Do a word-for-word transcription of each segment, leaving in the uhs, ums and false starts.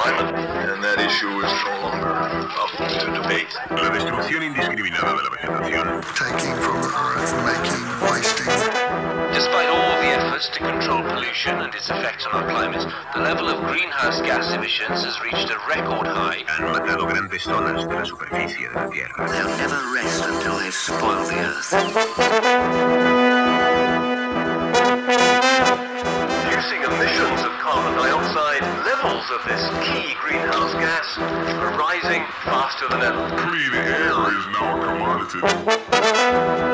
climate, and that issue is no longer up to debate. La destrucción indiscriminada de la vegetación. Taking from the earth, making, wasting. Despite all the efforts to control pollution and its effect on our climate, the level of greenhouse gas emissions has reached a record high. Han matado grandes zonas de la superficie de la Tierra. They'll never rest until they've spoiled the earth. Reducing emissions of carbon dioxide, levels of this key greenhouse gas are rising faster than ever. Clean air is now a commodity.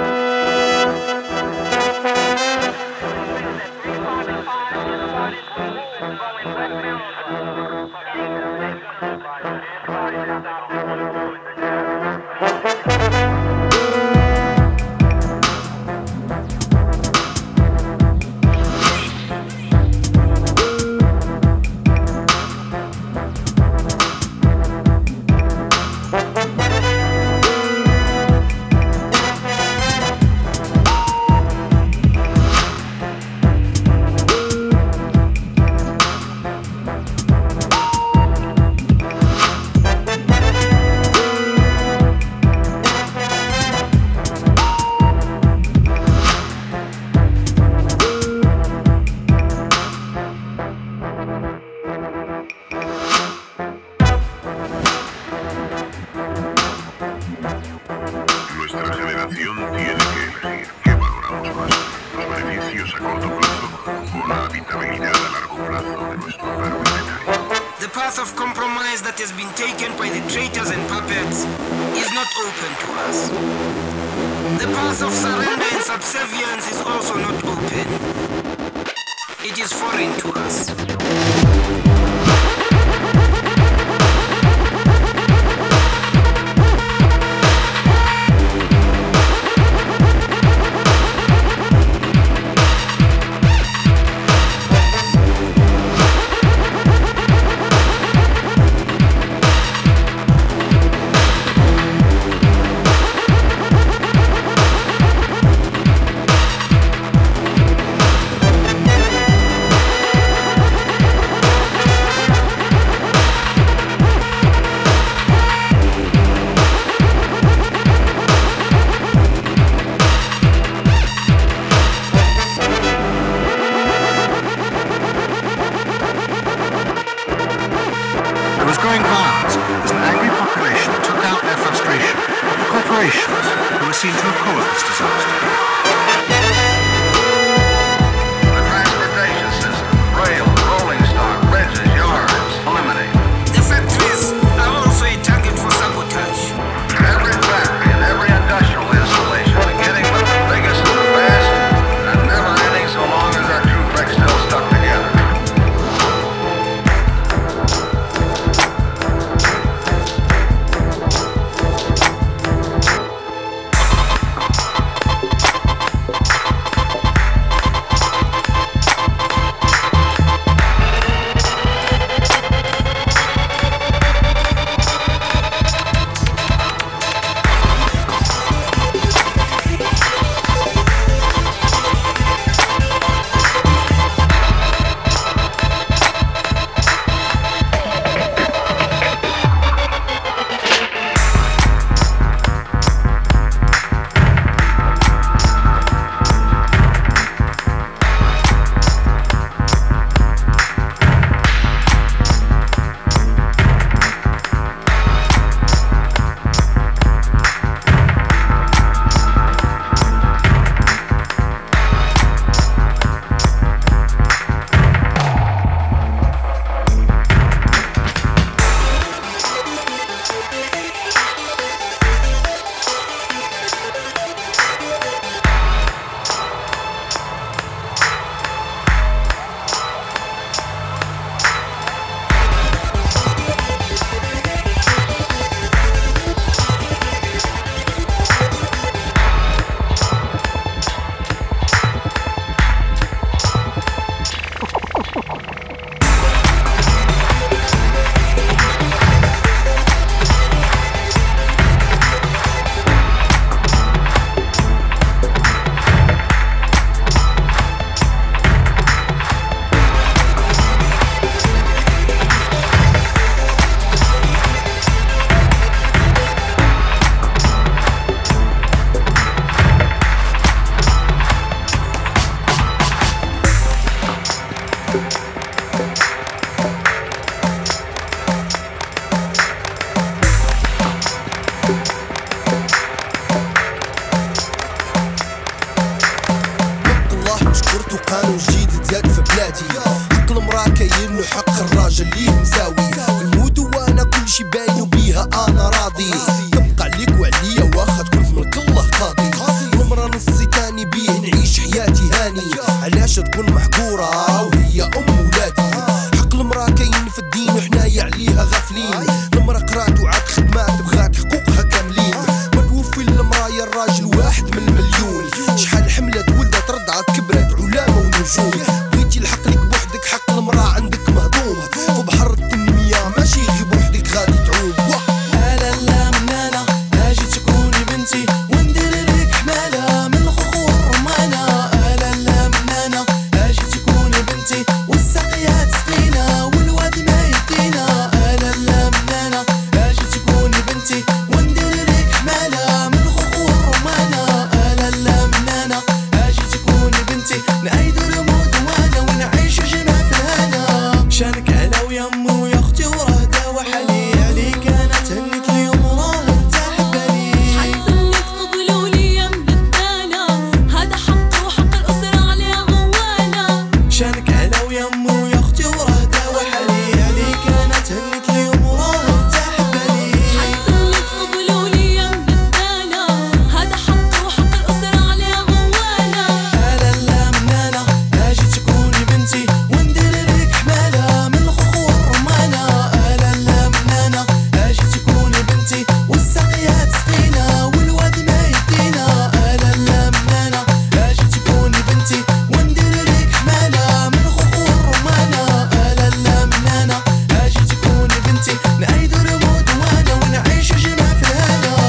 قانون جديد تزاد في بلادي. حق المرأة كاين وحق الراجل ليه مساوي. المود وانا كل شي باين وبيها انا راضي. تبقى عليك وعليا واخا تكون في ملك الله قاضي. المرأة نصي تاني بيه نعيش حياتي هاني. علاش تكون محقورة وهي ام ولادي. حق المرأة كاين في الدين وحنايا عليها غافلين. المرأة قرات وعاد خدمات بغات حقوقها كاملين. ما توفي المرايا الراجل واحد من المليون. شحال حملت ولدت رضعت كبرت علامة ونجوم. بغيتي الحق لك بوحدك حق المرأة عندك مهضوم. في بحر التنمية ماشي غير بوحدك غادي تعوم. لا لا من انا اجي تكوني بنتي وندير لك حمالة من الخخور الرمانة. لا لا من انا اجي تكوني بنتي والسقيا تسقينا والواد ما يدينا. لا لا من انا اجي تكوني بنتي وندير لك حمالة من الخخور الرمانة. لا لا من انا اجي تكوني بنتي نعيد الموت وانا ونعيش جمع في الهنا. شانك على ويمي ويا اختي وراه داوى حالي. عليك انا تهنيت اليوم وراه انت حبالي. حتسلك قبلوا لي من الدالة. هذا حق وحق الأسرة عليه غوالة. شانك على ويمي ويا اختي وراه داوى حالي. عليك انا تهنيت اليوم وراه انت حبالي. حتسلك قبلوا لي من الدالة. هذا حق وحق الأسرة عليه غوالة. لا لا من انا اجي تكوني بنتي وندير لك حمالة من الخخور الرمانة. لا لا من انا اجي تكوني بنتي والسقيا تسقينا والواد ما يدينا. لا لا من انا اجي تكوني بنتي وندير لك حمالة من الخخور الرمانة. لا لا من انا اجي تكوني بنتي نعيد الموت وانا ونعيش جمع في الهنا.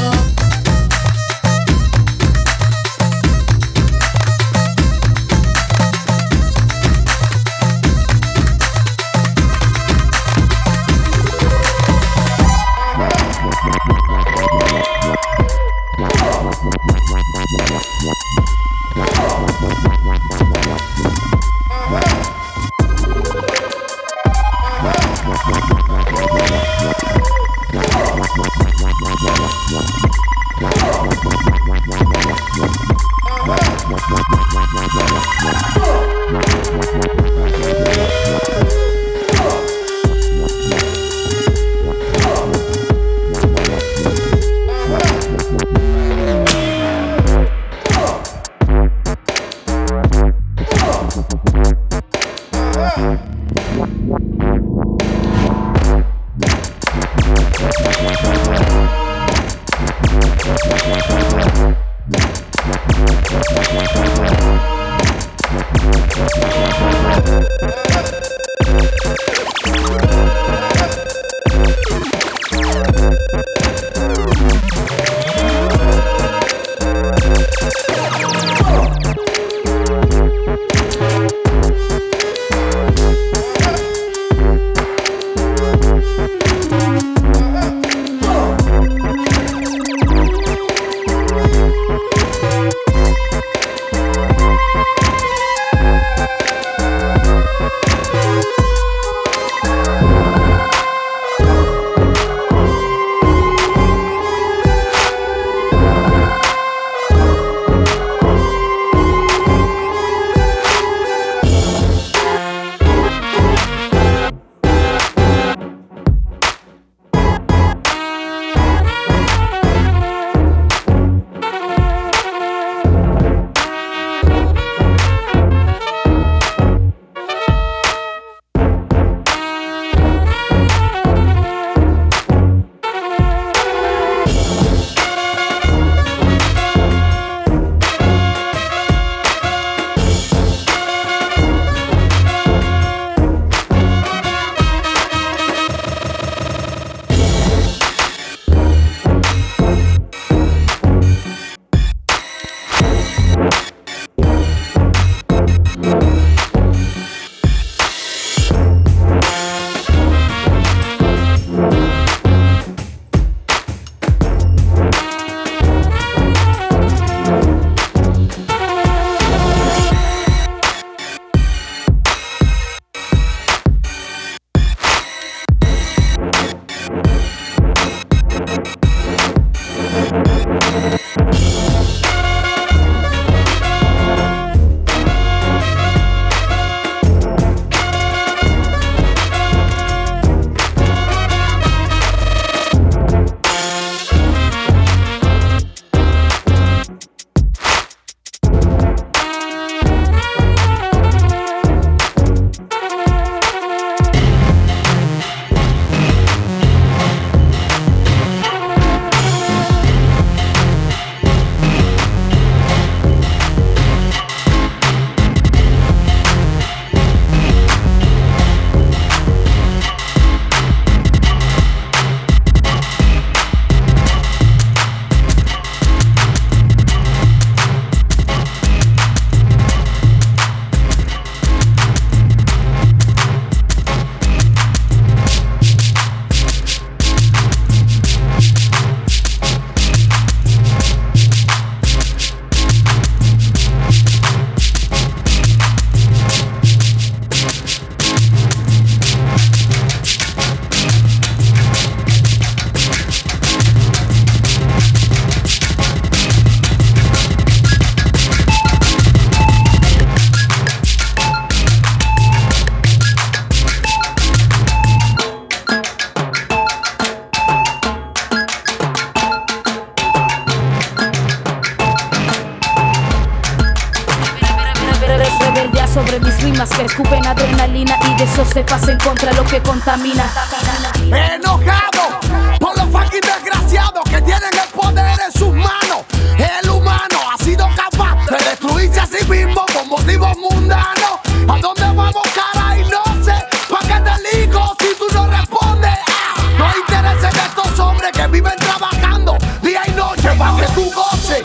de mis rimas que escupen adrenalina y de eso se pasen contra lo que contamina. Enojado por los fucking desgraciados que tienen el poder en sus manos. El humano ha sido capaz de destruirse a sí mismo por motivos mundanos. ¿A dónde vamos, caray? No sé. ¿Pa' qué te ligo si tú no respondes? Ah, no hay interés en estos hombres que viven trabajando día y noche pa' que tú goces.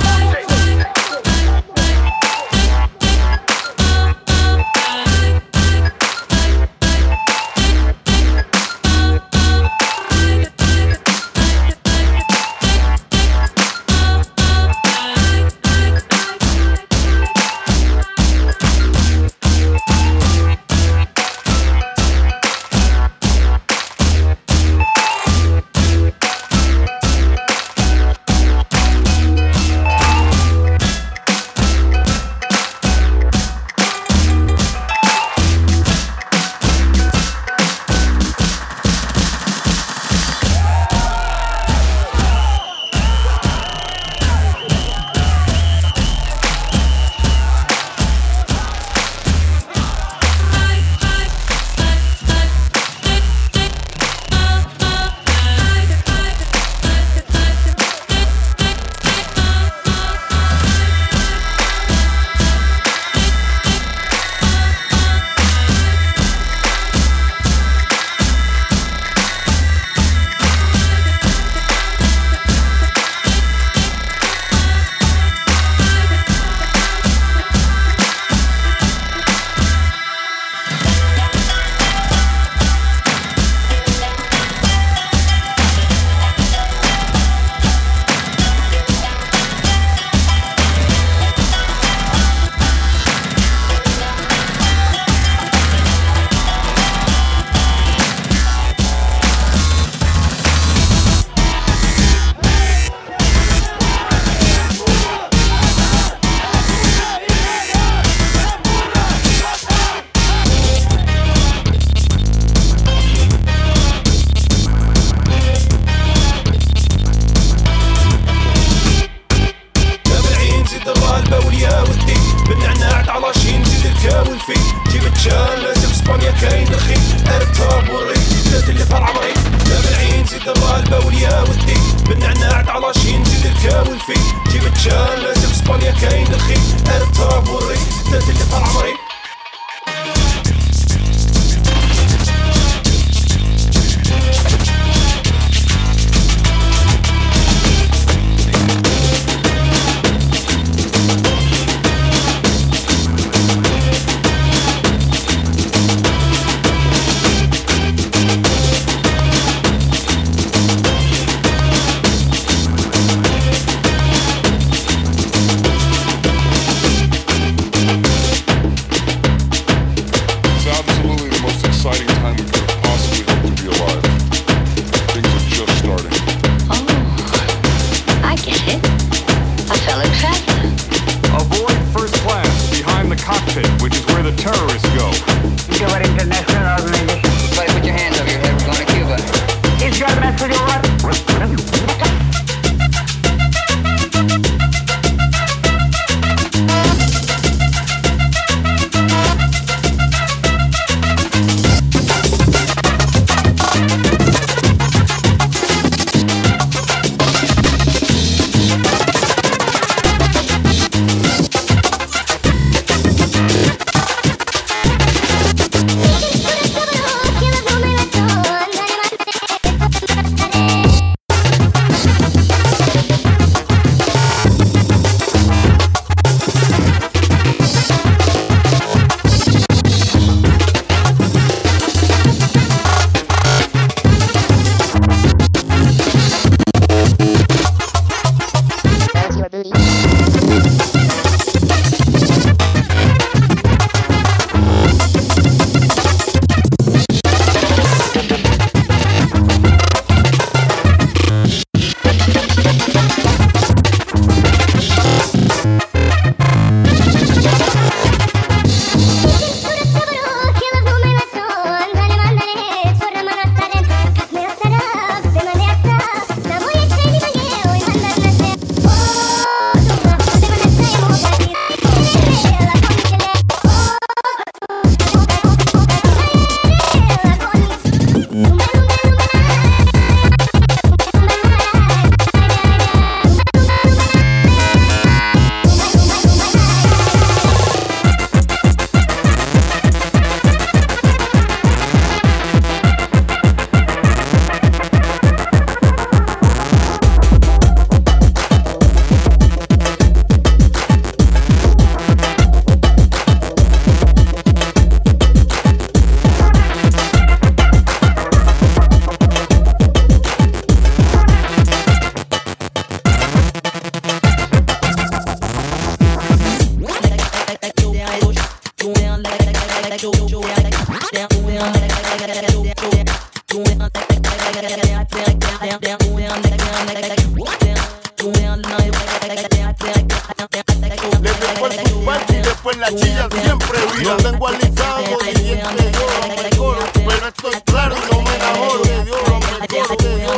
Después la chilla siempre vira. No tengo alisado y diente yo me coro, pero estoy claro y no me enamoro de Dios, me coro de Dios.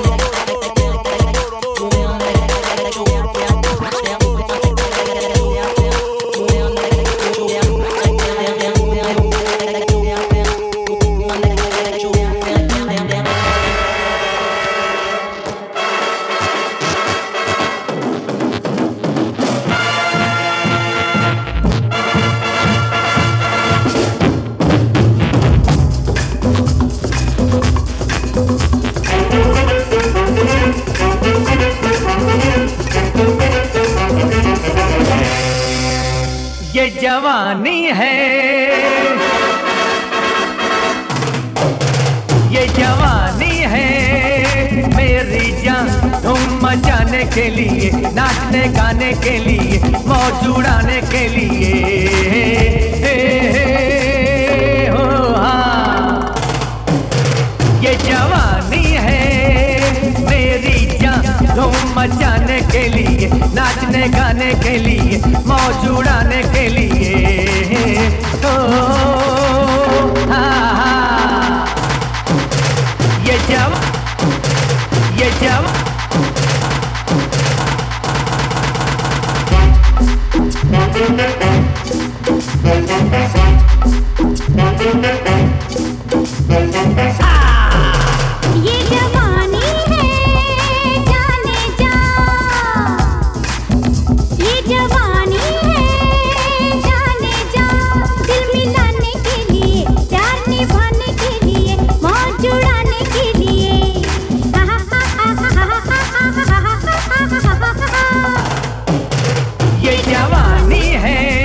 ये जवानी है, ये जवानी है मेरी जान, धूम मचाने के लिए, नाचने गाने के लिए, मौज उड़ाने के लिए। हे हे हो हाँ, ये जवानी है मेरी जान, धूम मचाने के लिए, नाचने गाने के लिए, मौज उड़ाने के लिए। ओ हा हा, ये जवा, ये जवा। ये जवानी है जाने जा, ये जवानी है जाने जा, दिल मिलाने के लिए, प्यार निभाने के लिए, मौज उड़ाने के लिए। ये जवानी है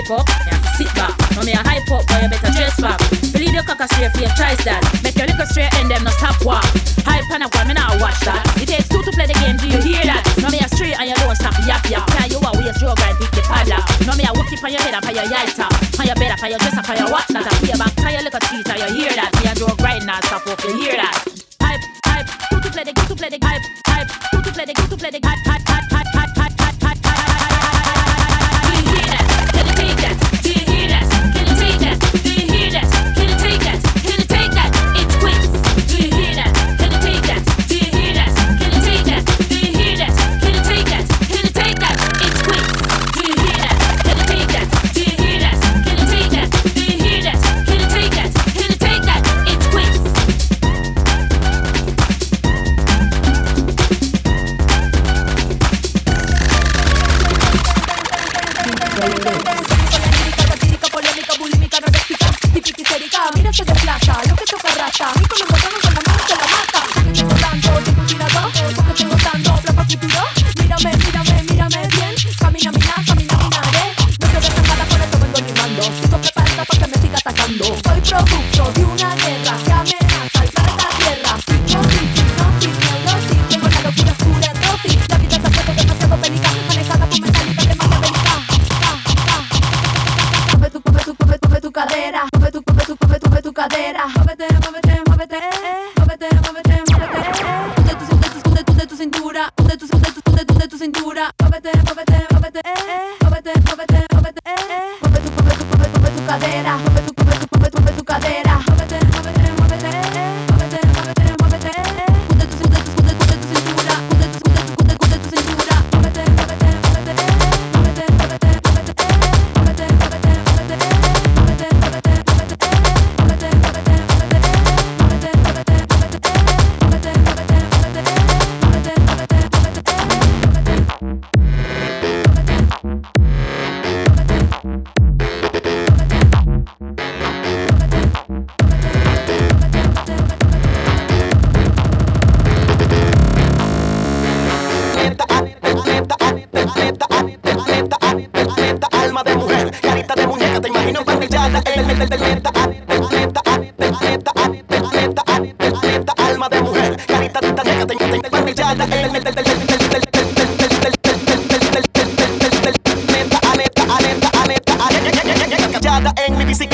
hype up, you have to sit back. No me a hype up, but you better dress back. Believe your cock a straight for your choice that. Make your liquor straight and them no stop walk. Hype and a one, me not watch that. It takes two to play the game, do you hear that? No me a straight and you don't stop yap yap. Can you a waist your grind, pick the padlock. No me a walk it on your head and on your yalta. On your bed, on your dress, on your watch that. I feel back, on your liquor teeth, and you hear that. Me a draw grind, not stop up, you hear that. Hype, hype, two to play the, two to play the hype, hype, two to play the, two to play the hype, hype, hype, hype, hype, hype, hype, hype, hype. Do you hear that? Can you take that? Do you hear that? Can you take that? Do you hear that? Can you take that? Can you take that? It's quick. Do you hear that? Can you take that? Do you hear that? Can you take that? Do you hear that? Can you take that? Can you take that? It's quick. Do you hear that? Can you take that? Do you hear that? Can you take that? Do you hear that? Can you take that? Can you take that? It's quick. Mira se desplaza, lo que toca raza. Y con los botones con la mano se la mata. Porque tengo tanto tiempo tirado, porque tengo tanto plan para futuro. Mírame, mírame, mírame bien. Camina, mina, camina, minaré. No te dejes nada, por eso vengo limando. Sigo preparada para que me siga atacando. Soy producto de una guerra que amenaza el planeta Tierra. Psicosis, hipnosis, neurosis. Tengo la locura oscura, dosis. La vida se ha puesto demasiado bélica, manejada por mentalidad de maquiavélica. Mueve tu, mueve tu, mueve tu, mueve tu cadera. Mueve tu, mueve tu, mueve tu, mueve tu cadera. Muévete, muévete, muévete. Muévete, muévete, muévete. Hunde tu, hunde tu, hunde tu, hunde tu cintura. Hunde tu, hunde tu, hunde tu, hunde tu cintura. Muévete, muévete, muévete. Muévete, muévete, muévete. Mueve tu, mueve tu, mueve tu, mueve tu cadera. Mueve tu, mueve tu, mueve tu, mueve tu cadera. Muévete, muévete, muévete. Muévete, muévete, muévete. Hunde tu, hunde tu, hunde tu, hunde tu cintura. Hunde tu, hunde tu, hunde tu, hunde tu cintura. Muévete, muévete, muévete. Muévete, muévete, muévete. Muévete, muévete, muévete. Muévete, muévete, alma de mujer, carita de muñeca, te imagino bandillada en el del neta, neta, neta, neta, neta, alma de mujer, carita de muñeca, te imagino bandillada en el del neta, neta, neta, callada en mi bicicleta.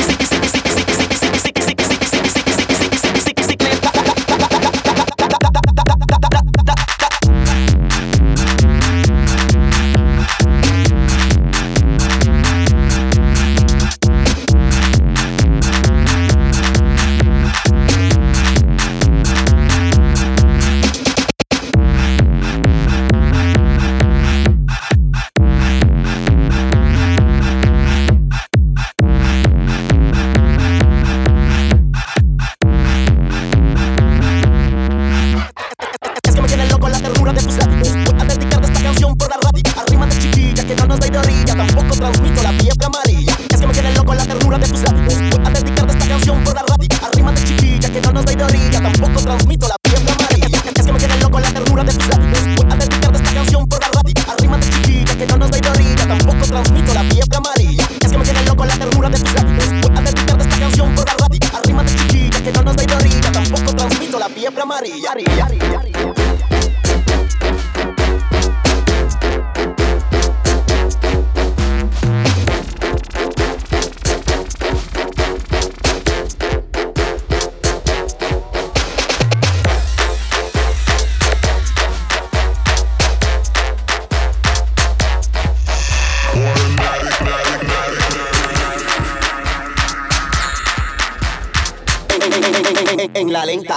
En la lenta.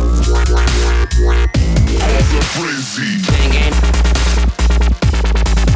Crazy.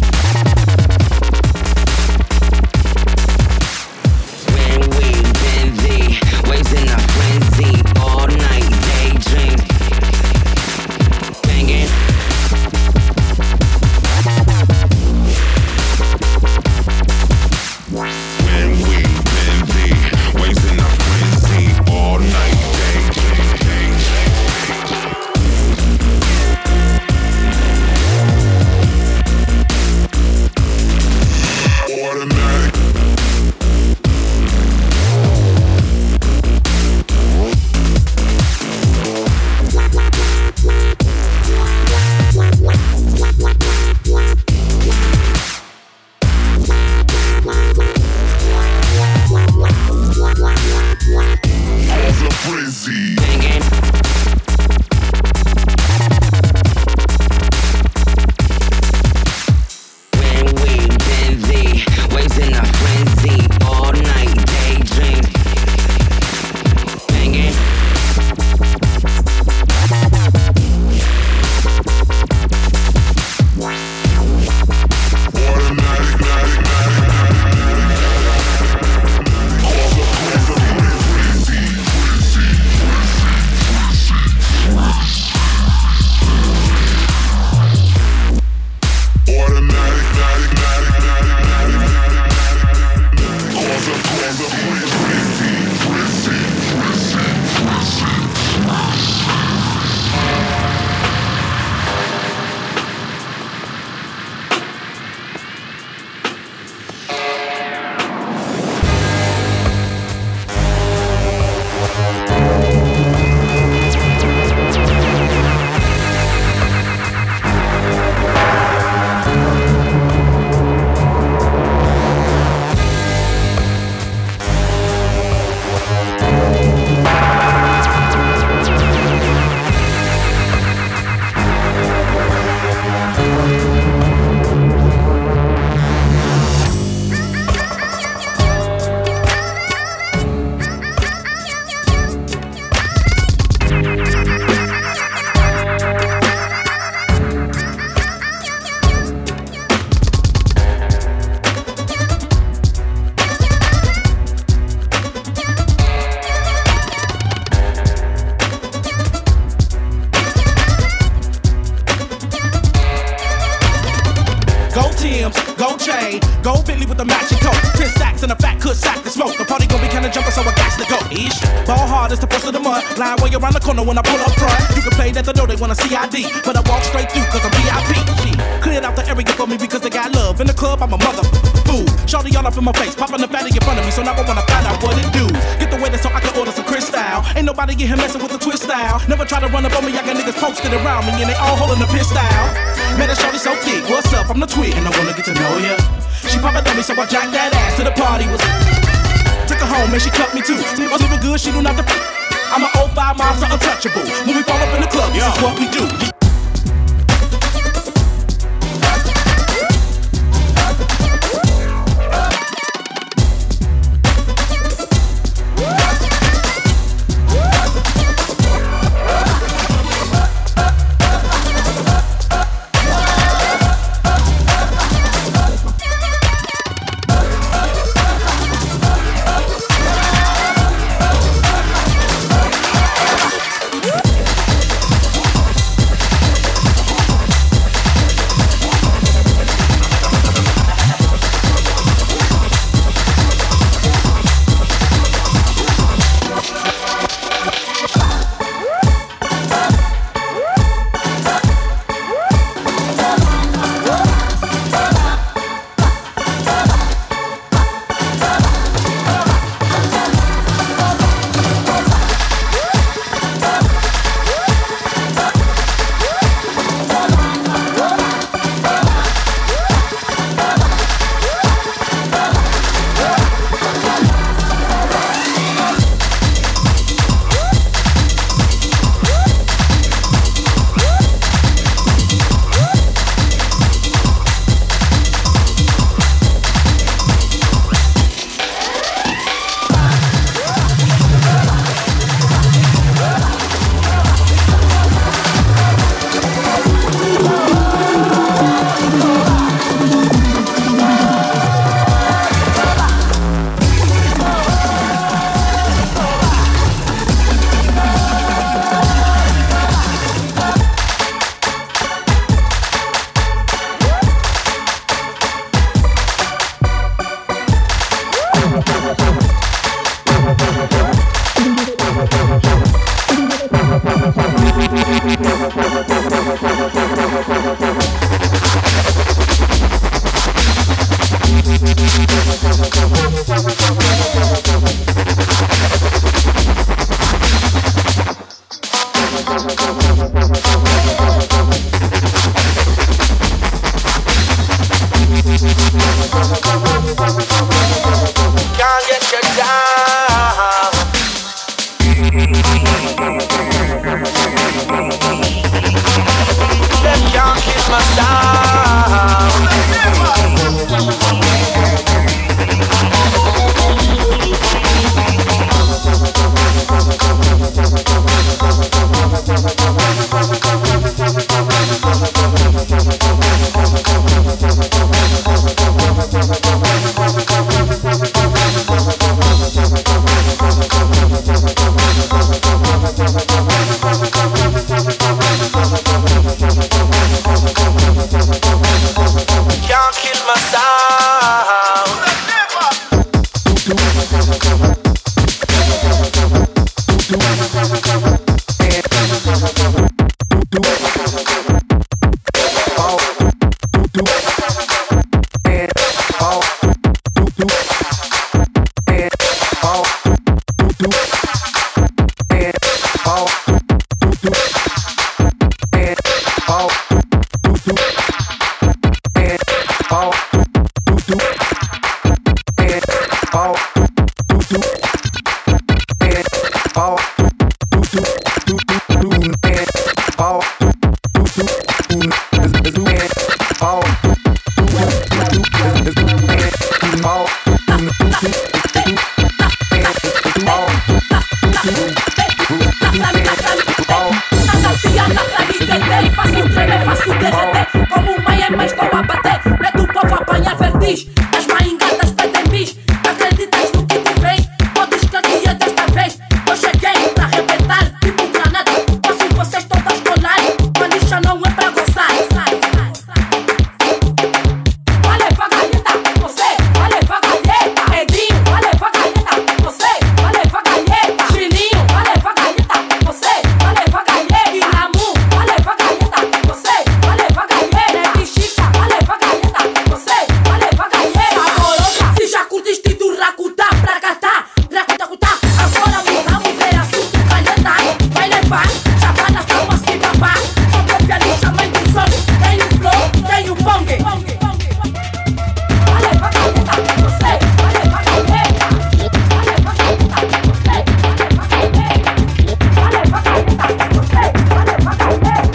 Williams, gold chain, gold Bentley with the matching coat, ten stacks and a fat could sack the smoke. The party gon' be kinda jumping, so I got to go. Ish, ball hard as the first of the month. Line way around the corner when I pull up front. You can play at the door, they wanna C I D, but I walk straight through cause I'm V I P. Cleared out the area for me because they got love. In the club, I'm a mother fool. Shorty all up in my face, popping the fatty in front of me, so now I wanna find out what it do. Get the waiter so I can order some crystal. Ain't nobody get him messing with the twist style. Never try to run up on me, I got niggas posted around me and they all holding the piss style. Man, that shorty so thick, what's up? I'm the twig and I wanna get to know ya. She poppin' on me, so I jacked that ass to the party was. Took her home and she cut me too. I was living good, she knew not to. I'm an oh five monster untouchable. When we fall up in the club, this is what we do. We'll be right back. nação a se gabar. Sou campeonista, mãe do som. Tenho flow, tenho bongue. Olha pra cá, tá com você. Olha pra cá, olha pra cá, tá com você. Olha pra cá, tá com você. Olha pra cá,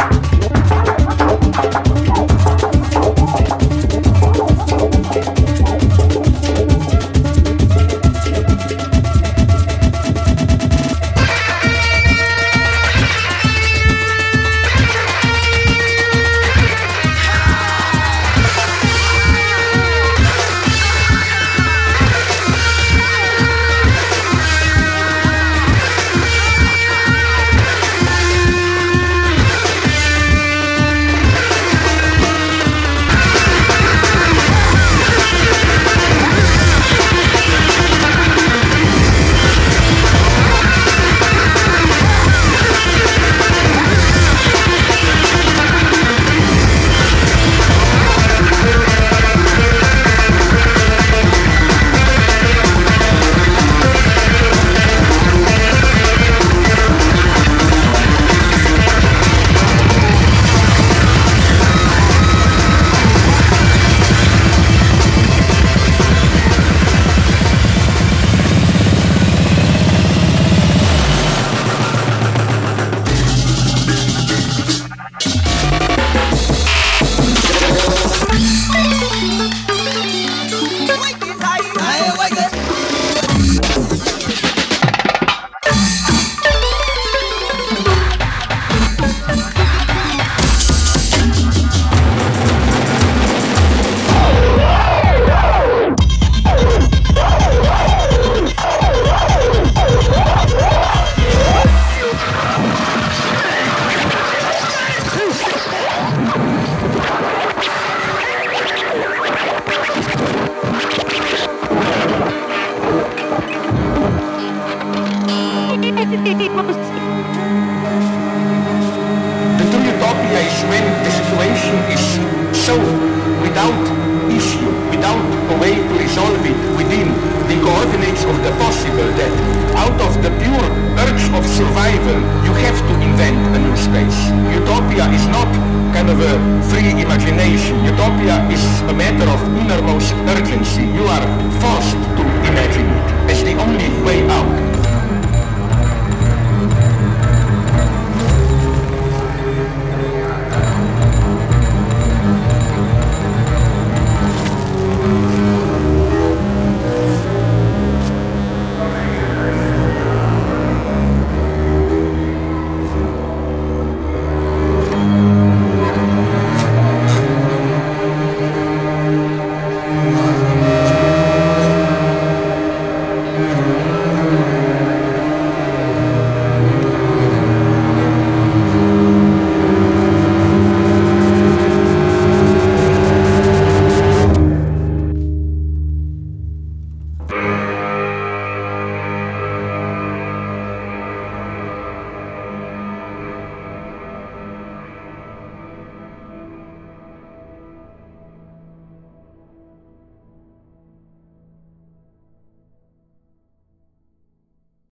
The true utopia is when the situation is so without issue, without a way to resolve it within the coordinates of the possible, that out of the pure urge of survival you have to invent a new space. Utopia is not kind of a free imagination. Utopia is a matter of innermost urgency. You are forced to imagine it as the only way out.